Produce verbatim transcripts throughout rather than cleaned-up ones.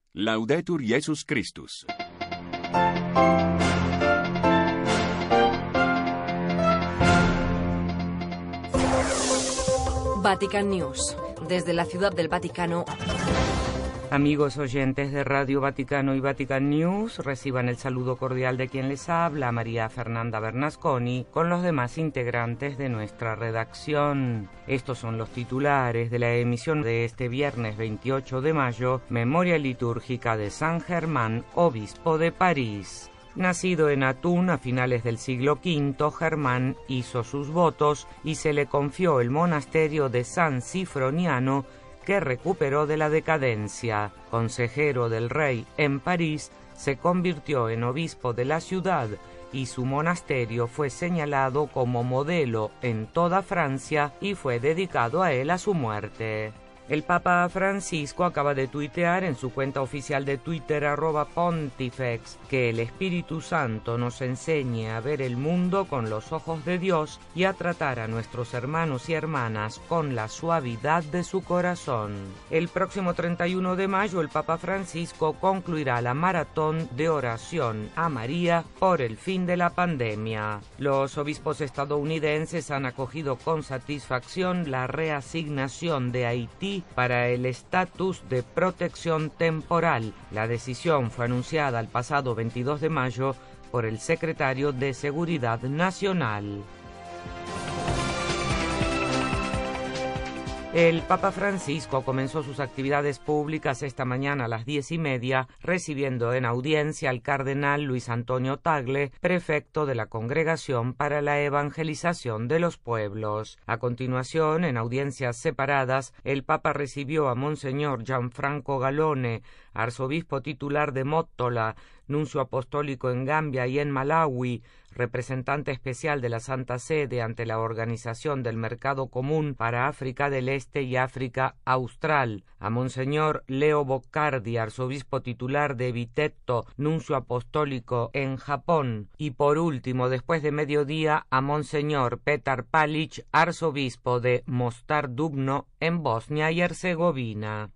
Laudetur Jesus Christus. Vatican News. Desde la Ciudad del Vaticano. Amigos oyentes de Radio Vaticano y Vatican News, reciban el saludo cordial de quien les habla, María Fernanda Bernasconi, con los demás integrantes de nuestra redacción. Estos son los titulares de la emisión de este viernes veintiocho de mayo, memoria litúrgica de San Germán, obispo de París. Nacido en Athun a finales del siglo quinto, Germán hizo sus votos y se le confió el monasterio de San Cifroniano, que recuperó de la decadencia. Consejero del rey en París, se convirtió en obispo de la ciudad y su monasterio fue señalado como modelo en toda Francia y fue dedicado a él a su muerte. El Papa Francisco acaba de tuitear en su cuenta oficial de Twitter, arroba Pontifex, que el Espíritu Santo nos enseñe a ver el mundo con los ojos de Dios y a tratar a nuestros hermanos y hermanas con la suavidad de su corazón. El próximo treinta y uno de mayo el Papa Francisco concluirá la maratón de oración a María por el fin de la pandemia. Los obispos estadounidenses han acogido con satisfacción la reasignación de Haití para el estatus de protección temporal. La decisión fue anunciada el pasado veintidós de mayo por el secretario de Seguridad Nacional. El Papa Francisco comenzó sus actividades públicas esta mañana a las diez y media, recibiendo en audiencia al cardenal Luis Antonio Tagle, prefecto de la Congregación para la Evangelización de los Pueblos. A continuación, en audiencias separadas, el Papa recibió a Monseñor Gianfranco Gallone, arzobispo titular de Mottola, nuncio apostólico en Gambia y en Malawi, representante especial de la Santa Sede ante la Organización del Mercado Común para África del Este y África Austral, a Monseñor Leo Boccardi, arzobispo titular de Vitetto, nuncio apostólico en Japón, y por último, después de mediodía, a Monseñor Petar Palic, arzobispo de Mostar Dubno, en Bosnia y Herzegovina.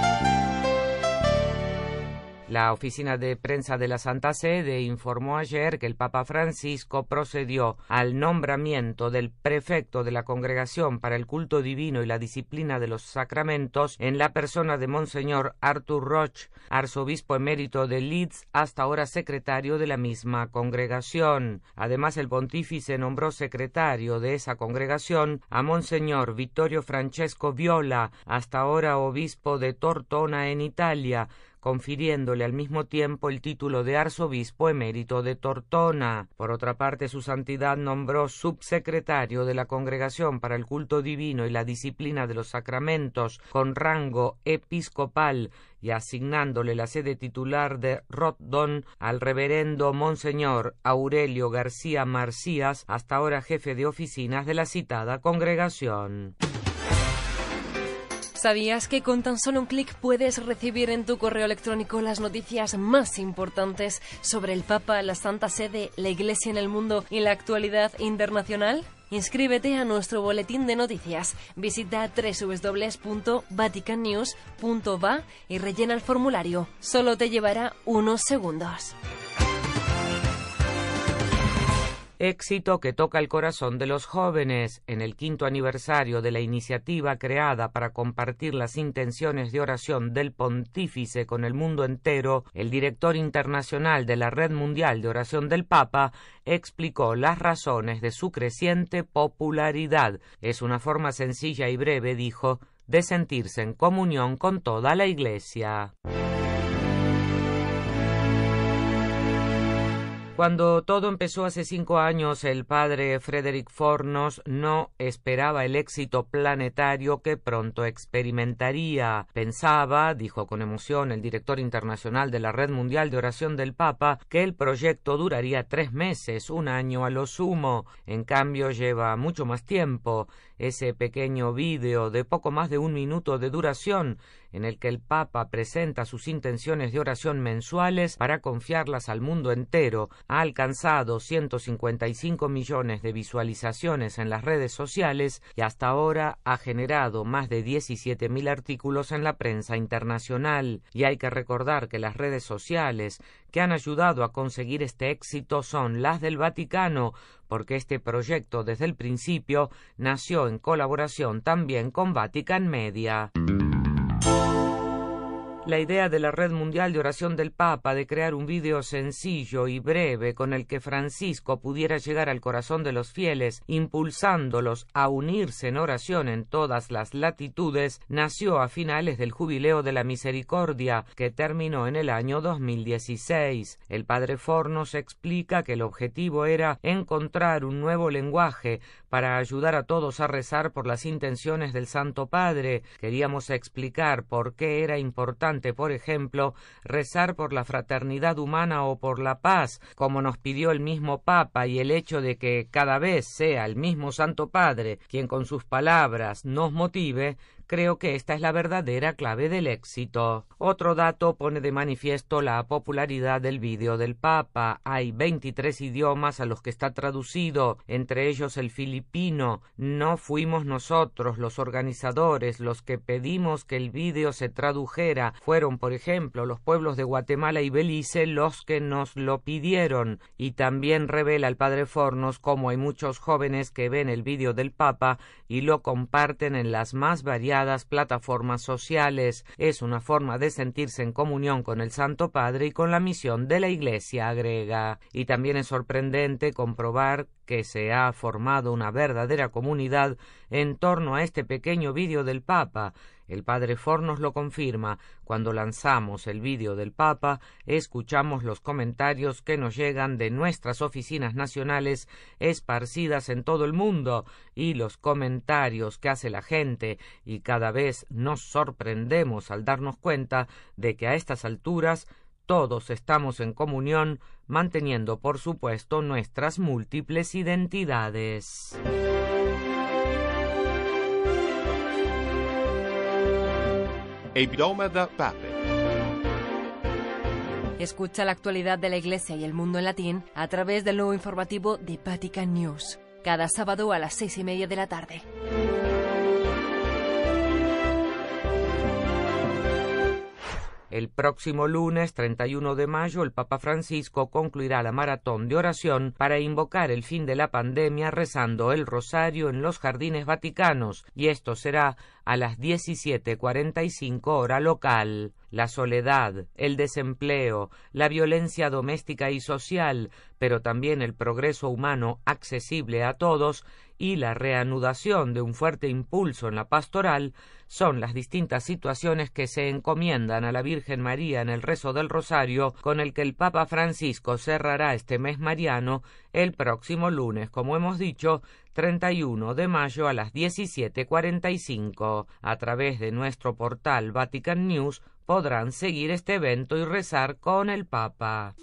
La oficina de prensa de la Santa Sede informó ayer que el Papa Francisco procedió al nombramiento del prefecto de la Congregación para el Culto Divino y la Disciplina de los Sacramentos en la persona de Monseñor Arthur Roche, arzobispo emérito de Leeds, hasta ahora secretario de la misma congregación. Además, el pontífice nombró secretario de esa congregación a Monseñor Vittorio Francesco Viola, hasta ahora obispo de Tortona en Italia, confiriéndole al mismo tiempo el título de arzobispo emérito de Tortona. Por otra parte, su santidad nombró subsecretario de la Congregación para el Culto Divino y la Disciplina de los Sacramentos con rango episcopal y asignándole la sede titular de Rotdon al reverendo Monseñor Aurelio García Marcías, hasta ahora jefe de oficinas de la citada congregación. ¿Sabías que con tan solo un clic puedes recibir en tu correo electrónico las noticias más importantes sobre el Papa, la Santa Sede, la Iglesia en el mundo y la actualidad internacional? Inscríbete a nuestro boletín de noticias. Visita doble u doble u doble u punto vatican news punto va y rellena el formulario. Solo te llevará unos segundos. Éxito que toca el corazón de los jóvenes. En el quinto aniversario de la iniciativa creada para compartir las intenciones de oración del pontífice con el mundo entero, el director internacional de la Red Mundial de Oración del Papa explicó las razones de su creciente popularidad. Es una forma sencilla y breve, dijo, de sentirse en comunión con toda la Iglesia. Cuando todo empezó hace cinco años, el padre Frederick Fornos no esperaba el éxito planetario que pronto experimentaría. Pensaba, dijo con emoción el director internacional de la Red Mundial de Oración del Papa, que el proyecto duraría tres meses, un año a lo sumo. En cambio, lleva mucho más tiempo. Ese pequeño vídeo de poco más de un minuto de duración, en el que el Papa presenta sus intenciones de oración mensuales para confiarlas al mundo entero, ha alcanzado ciento cincuenta y cinco millones de visualizaciones en las redes sociales y hasta ahora ha generado más de diecisiete mil artículos en la prensa internacional. Y hay que recordar que las redes sociales que han ayudado a conseguir este éxito son las del Vaticano, porque este proyecto desde el principio nació en colaboración también con Vatican Media. La idea de la Red Mundial de Oración del Papa de crear un vídeo sencillo y breve con el que Francisco pudiera llegar al corazón de los fieles, impulsándolos a unirse en oración en todas las latitudes, nació a finales del Jubileo de la Misericordia, que terminó en el año dos mil dieciséis. El padre Fornos explica que el objetivo era encontrar un nuevo lenguaje para ayudar a todos a rezar por las intenciones del Santo Padre. Queríamos explicar por qué era importante, por ejemplo, rezar por la fraternidad humana o por la paz, como nos pidió el mismo Papa, y el hecho de que cada vez sea el mismo Santo Padre quien con sus palabras nos motive, creo que esta es la verdadera clave del éxito. Otro dato pone de manifiesto la popularidad del vídeo del Papa. Hay veintitrés idiomas a los que está traducido, entre ellos el filipino. No fuimos nosotros, los organizadores, los que pedimos que el vídeo se tradujera. Fueron, por ejemplo, los pueblos de Guatemala y Belice los que nos lo pidieron. Y también revela el padre Fornos cómo hay muchos jóvenes que ven el vídeo del Papa y lo comparten en las más variadas plataformas sociales. Es una forma de sentirse en comunión con el Santo Padre y con la misión de la Iglesia, agrega. Y también es sorprendente comprobar que se ha formado una verdadera comunidad en torno a este pequeño vídeo del Papa. El padre Fornos lo confirma. Cuando lanzamos el vídeo del Papa, escuchamos los comentarios que nos llegan de nuestras oficinas nacionales esparcidas en todo el mundo y los comentarios que hace la gente, y cada vez nos sorprendemos al darnos cuenta de que a estas alturas todos estamos en comunión, manteniendo por supuesto nuestras múltiples identidades. Hebdomada Pape. Escucha la actualidad de la Iglesia y el mundo en latín a través del nuevo informativo de Vatican News, cada sábado a las seis y media de la tarde. El próximo lunes treinta y uno de mayo el Papa Francisco concluirá la maratón de oración para invocar el fin de la pandemia rezando el rosario en los jardines vaticanos, y esto será a las diecisiete cuarenta y cinco hora local. La soledad, el desempleo, la violencia doméstica y social, pero también el progreso humano accesible a todos y la reanudación de un fuerte impulso en la pastoral son las distintas situaciones que se encomiendan a la Virgen María en el rezo del Rosario, con el que el Papa Francisco cerrará este mes mariano el próximo lunes, como hemos dicho, treinta y uno de mayo a las diecisiete cuarenta y cinco. A través de nuestro portal Vatican News podrán seguir este evento y rezar con el Papa.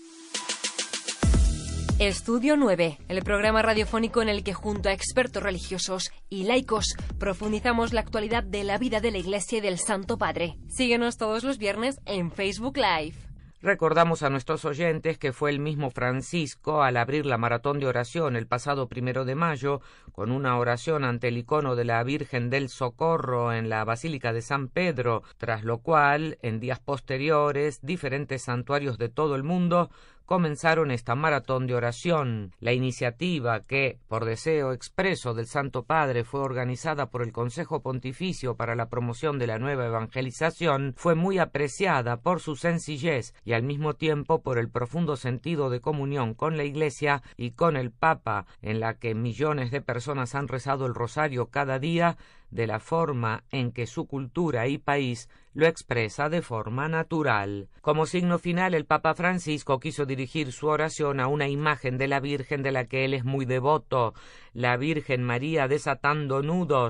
Estudio nueve, el programa radiofónico en el que junto a expertos religiosos y laicos profundizamos la actualidad de la vida de la Iglesia y del Santo Padre. Síguenos todos los viernes en Facebook Live. Recordamos a nuestros oyentes que fue el mismo Francisco al abrir la maratón de oración el pasado primero de mayo con una oración ante el icono de la Virgen del Socorro en la Basílica de San Pedro, tras lo cual, en días posteriores, diferentes santuarios de todo el mundo comenzaron esta maratón de oración. La iniciativa, que, por deseo expreso del Santo Padre, fue organizada por el Consejo Pontificio para la Promoción de la Nueva Evangelización, fue muy apreciada por su sencillez y al mismo tiempo por el profundo sentido de comunión con la Iglesia y con el Papa, en la que millones de personas han rezado el rosario cada día de la forma en que su cultura y país lo expresa de forma natural. Como signo final, el Papa Francisco quiso dirigir su oración a una imagen de la Virgen de la que él es muy devoto, la Virgen María desatando nudos.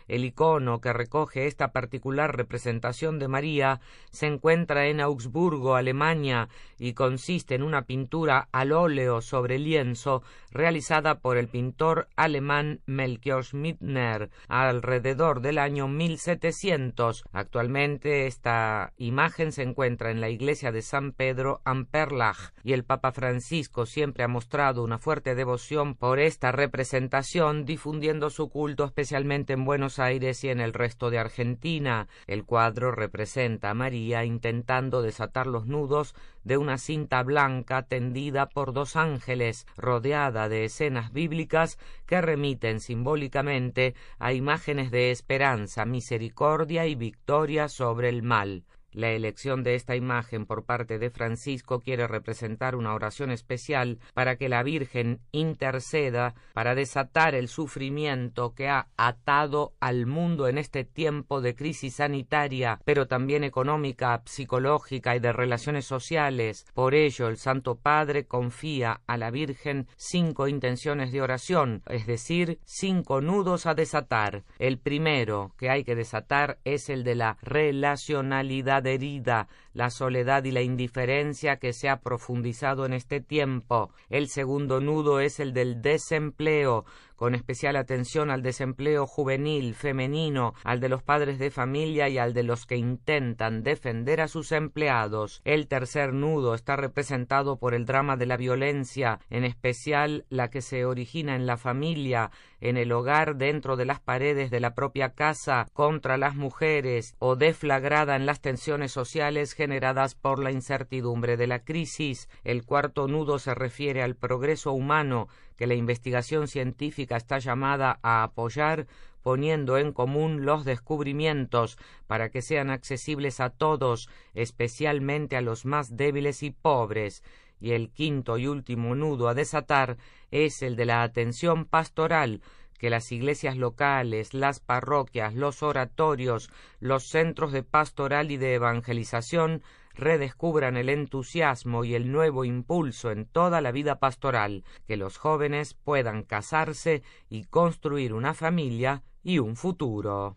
El icono que recoge esta particular representación de María se encuentra en Augsburgo, Alemania, y consiste en una pintura al óleo sobre lienzo realizada por el pintor alemán Melchior Schmittner alrededor del año mil setecientos. Actualmente esta imagen se encuentra en la iglesia de San Pedro am Perlach, y el Papa Francisco siempre ha mostrado una fuerte devoción por esta representación, difundiendo su culto especialmente en Buenos Aires y en el resto de Argentina. El cuadro representa a María intentando desatar los nudos de una cinta blanca tendida por dos ángeles, rodeada de escenas bíblicas que remiten simbólicamente a imágenes de esperanza, misericordia y victoria sobre el mal. La elección de esta imagen por parte de Francisco quiere representar una oración especial para que la Virgen interceda para desatar el sufrimiento que ha atado al mundo en este tiempo de crisis sanitaria, pero también económica, psicológica y de relaciones sociales. Por ello, el Santo Padre confía a la Virgen cinco intenciones de oración, es decir, cinco nudos a desatar. El primero que hay que desatar es el de la relacionalidad herida, la soledad y la indiferencia que se ha profundizado en este tiempo. El segundo nudo es el del desempleo, con especial atención al desempleo juvenil, femenino, al de los padres de familia y al de los que intentan defender a sus empleados. El tercer nudo está representado por el drama de la violencia, en especial la que se origina en la familia, en el hogar, dentro de las paredes de la propia casa, contra las mujeres, o deflagrada en las tensiones sociales generadas por la incertidumbre de la crisis. El cuarto nudo se refiere al progreso humano, que la investigación científica está llamada a apoyar, poniendo en común los descubrimientos para que sean accesibles a todos, especialmente a los más débiles y pobres. Y el quinto y último nudo a desatar es el de la atención pastoral, que las iglesias locales, las parroquias, los oratorios, los centros de pastoral y de evangelización redescubran el entusiasmo y el nuevo impulso en toda la vida pastoral, que los jóvenes puedan casarse y construir una familia y un futuro.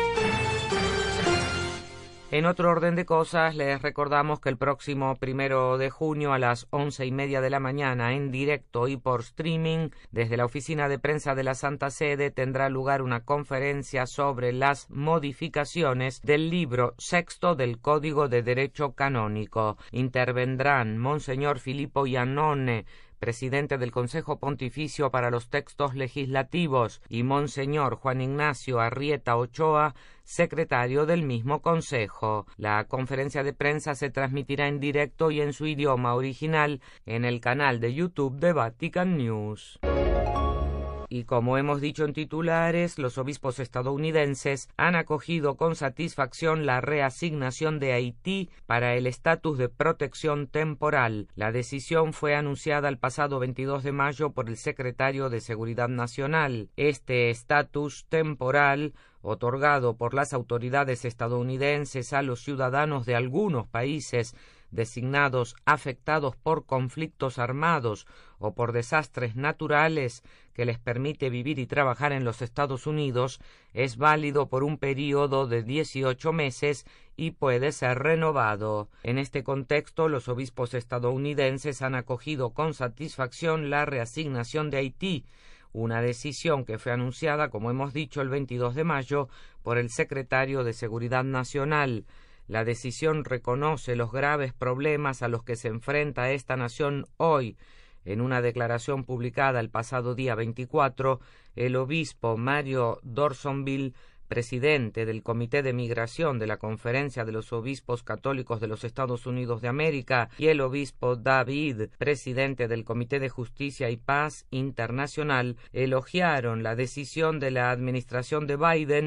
En otro orden de cosas, les recordamos que el próximo primero de junio a las once y media de la mañana, en directo y por streaming, desde la Oficina de Prensa de la Santa Sede, tendrá lugar una conferencia sobre las modificaciones del libro sexto del Código de Derecho Canónico. Intervendrán Monseñor Filippo Iannone, presidente del Consejo Pontificio para los Textos Legislativos, y Monseñor Juan Ignacio Arrieta Ochoa, secretario del mismo Consejo. La conferencia de prensa se transmitirá en directo y en su idioma original en el canal de YouTube de Vatican News. Y como hemos dicho en titulares, los obispos estadounidenses han acogido con satisfacción la reasignación de Haití para el estatus de protección temporal. La decisión fue anunciada el pasado veintidós de mayo por el secretario de Seguridad Nacional. Este estatus temporal, otorgado por las autoridades estadounidenses a los ciudadanos de algunos países designados afectados por conflictos armados o por desastres naturales, que les permite vivir y trabajar en los Estados Unidos, es válido por un período de dieciocho meses y puede ser renovado. En este contexto, los obispos estadounidenses han acogido con satisfacción la reasignación de Haití, una decisión que fue anunciada, como hemos dicho, el veintidós de mayo por el secretario de Seguridad Nacional. La decisión reconoce los graves problemas a los que se enfrenta esta nación hoy. En una declaración publicada el pasado día veinticuatro, el obispo Mario Dorsonville, presidente del Comité de Migración de la Conferencia de los Obispos Católicos de los Estados Unidos de América, y el obispo David, presidente del Comité de Justicia y Paz Internacional, elogiaron la decisión de la administración de Biden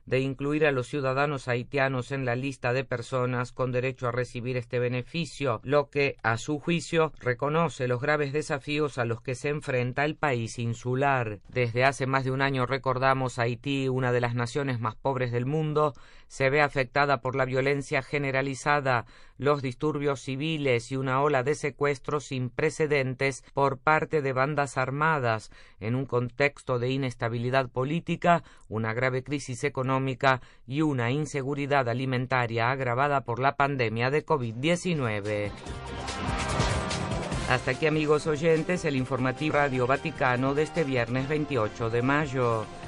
de incluir a los ciudadanos haitianos en la lista de personas con derecho a recibir este beneficio, lo que, a su juicio, reconoce los graves desafíos a los que se enfrenta el país insular. Desde hace más de un año, recordamos, Haití, una de las naciones más pobres del mundo, se ve afectada por la violencia generalizada, los disturbios civiles y una ola de secuestros sin precedentes por parte de bandas armadas, en un contexto de inestabilidad política, una grave crisis económica y una inseguridad alimentaria agravada por la pandemia de COVID diecinueve. Hasta aquí, amigos oyentes, el informativo Radio Vaticano de este viernes veintiocho de mayo.